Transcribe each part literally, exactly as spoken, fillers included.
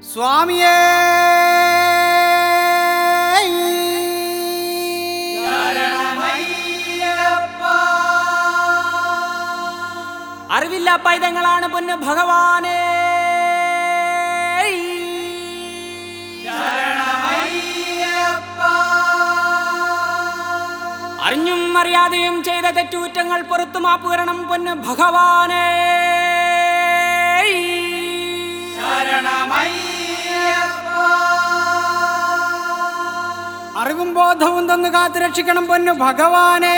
സ്വാമിയേ അറിവില്ല പൈതങ്ങളാണ് പൊന്ന് ഭഗവാനേ. അറിഞ്ഞും അറിയാതെയും ചെയ്ത തെറ്റുകുറ്റങ്ങൾ പുറത്തു മാപ്പ് വരണം പൊന്ന് ഭഗവാനേ. അറിവും ബോധവും തന്ന് കാത്തു രക്ഷിക്കണം പൊന്നു ഭഗവാനേ.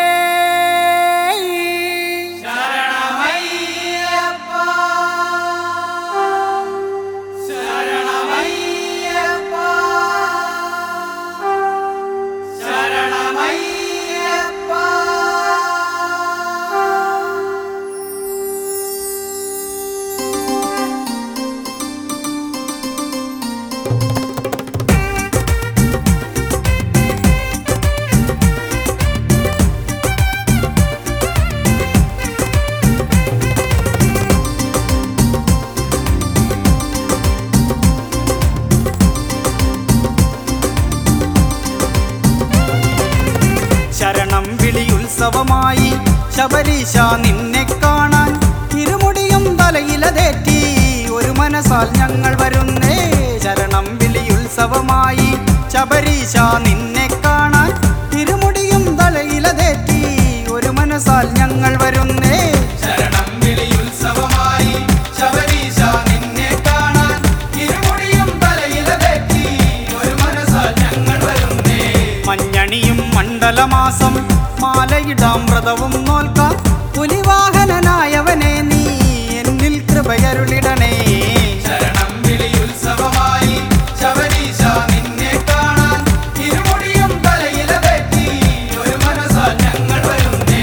ശരണം വിളിയുത്സവമായി ശബരീശ നിന്നെ കാണാൻ ഇരുമുടിയും തലയിലതേറ്റി ഒരു മനസ്സാൽ ഞങ്ങൾ വരുന്നേ. ശരണം വിളിയുത്സവമായി ശബരീശ നിന്നെ കാണാൻ ഇരുമുടിയും തലയിലതേറ്റി ഒരു മനസ്സാൽ ഞങ്ങൾ വരുന്നേ. ശരണം വിളിയുത്സവമായി ശബരീശ നിന്നെ കാണാൻ ഇരുമുടിയും തലയിലതേറ്റി ഒരു മനസ്സാൽ ഞങ്ങൾ വരുന്നേ. മഞ്ഞണിയും മണ്ഡലമാസം മാലയിടാം വ്രതവും നോൽക്കാം പുലിവാഹനനായവനെ നീ എന്നിൽ കൃപയരുളിടണേ. ശരണം വിളിയുത്സവമായി ശബരീശ നിന്നെ കാണാൻ ഇരുമുടിയും തലയിലതേറ്റി ഒരു മനസ്സാൽ ഞങ്ങൾ വരുന്നേ.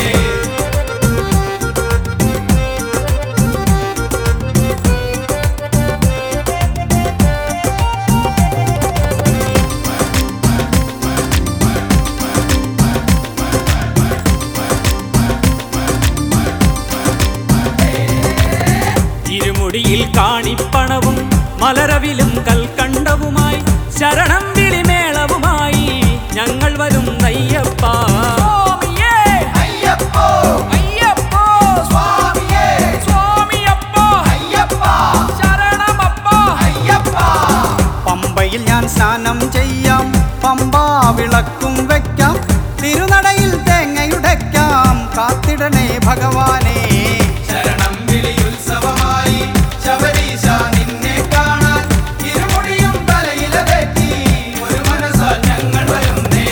ഇരുമുടിയിൽ കാണിപ്പണവും മലരവിലും കൽക്കണ്ടവുമായി ശരണം വിളിമേളവുമായി ഞങ്ങൾ വരും അയ്യപ്പ. അയ്യപ്പോ അയ്യപ്പോ സ്വാമിയേ സ്വാമിയപ്പോ അയ്യപ്പ ശരണമപ്പോ അയ്യപ്പ. പമ്പയിൽ ഞാൻ സ്നാനം ചെയ്യാം, പമ്പാ വിളക്കും വെക്കാം, തിരുനടയിൽ തേങ്ങയുടയ്ക്കാം, കാത്തിടണേ ഭഗവാനേ. ശരണം വിളിയുത്സവമായി ശബരീശ നിന്നെ കാണാൻ ഇരുമുടിയും തലയിലതേറ്റി ഒരു മനസ്സാൽ ഞങ്ങൾ വരുന്നേ.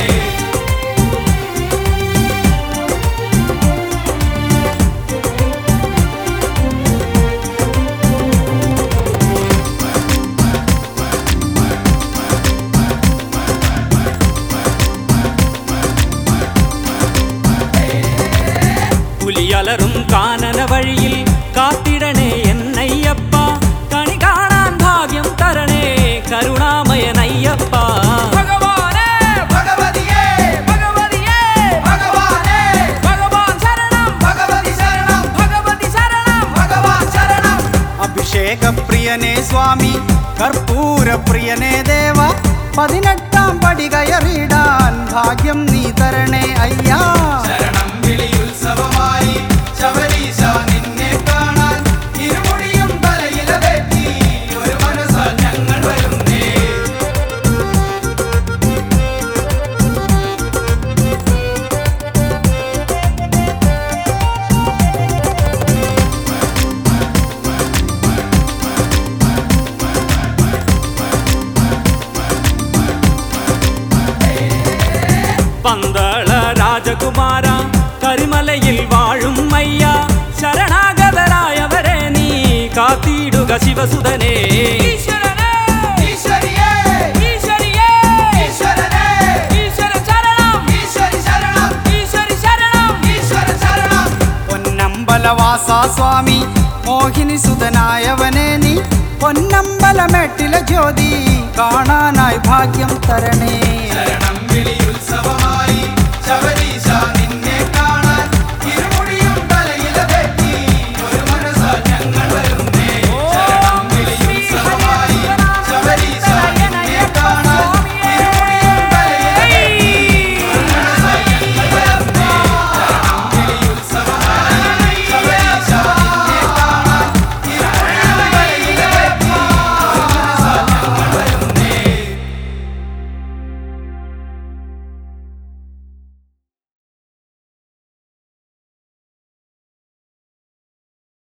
പുലിയലറും കാനന വഴിയിൽ കാത്തിടണേ എന്നയ്യപ്പ. കണി കാണാൻ ഭാഗ്യം തരണേ കരുണാമയനയ്യപ്പ. ഭഗവാനേ ഭഗവതിയേ ഭഗവതിയേ ഭഗവാനേ ഭഗവാൻ ശരണം ഭഗവതി ശരണം ഭഗവതി ശരണം ഭഗവാൻ ശരണം. അഭിഷേകപ്രിയനേ സ്വാമി, കർപ്പൂരപ്രിയനേ ദേവ, പതിനെട്ടാം പടി കയറിടാൻ ഭാഗ്യം നീ തരണേ അയ്യാ. ശരണം വിളിയുത്സവമായി ശബരീശ നിന്നെ കാണാൻ ഇരുമുടിയും തലയിലതേറ്റി ഒരു മനസ്സാൽ ഞങ്ങൾ വരുന്നേ. പന്തള രാജകുമാര കരിമലയിൽ വാഴും അയ്യ, ശരണാഗതരായവരെ നീ കാത്തിടുക ശിവസുതനേ. ഈശ്വരനേ ഈശ്വരിയേ ഈശ്വരിയേ ഈശ്വരനേ ഈശ്വര ശരണം ഈശ്വരി ശരണം ഈശ്വരി ശരണം ഈശ്വര ശരണം. പൊന്നമ്പലവാസ സ്വാമി, മോഹിനി സുതനായവനെ നീ പൊന്നമ്പലമേട്ടിലെ ജ്യോതി കാണാനായി ഭാഗ്യം തരണേ. ശരണം വിളിയുത്സവമായി ശബരി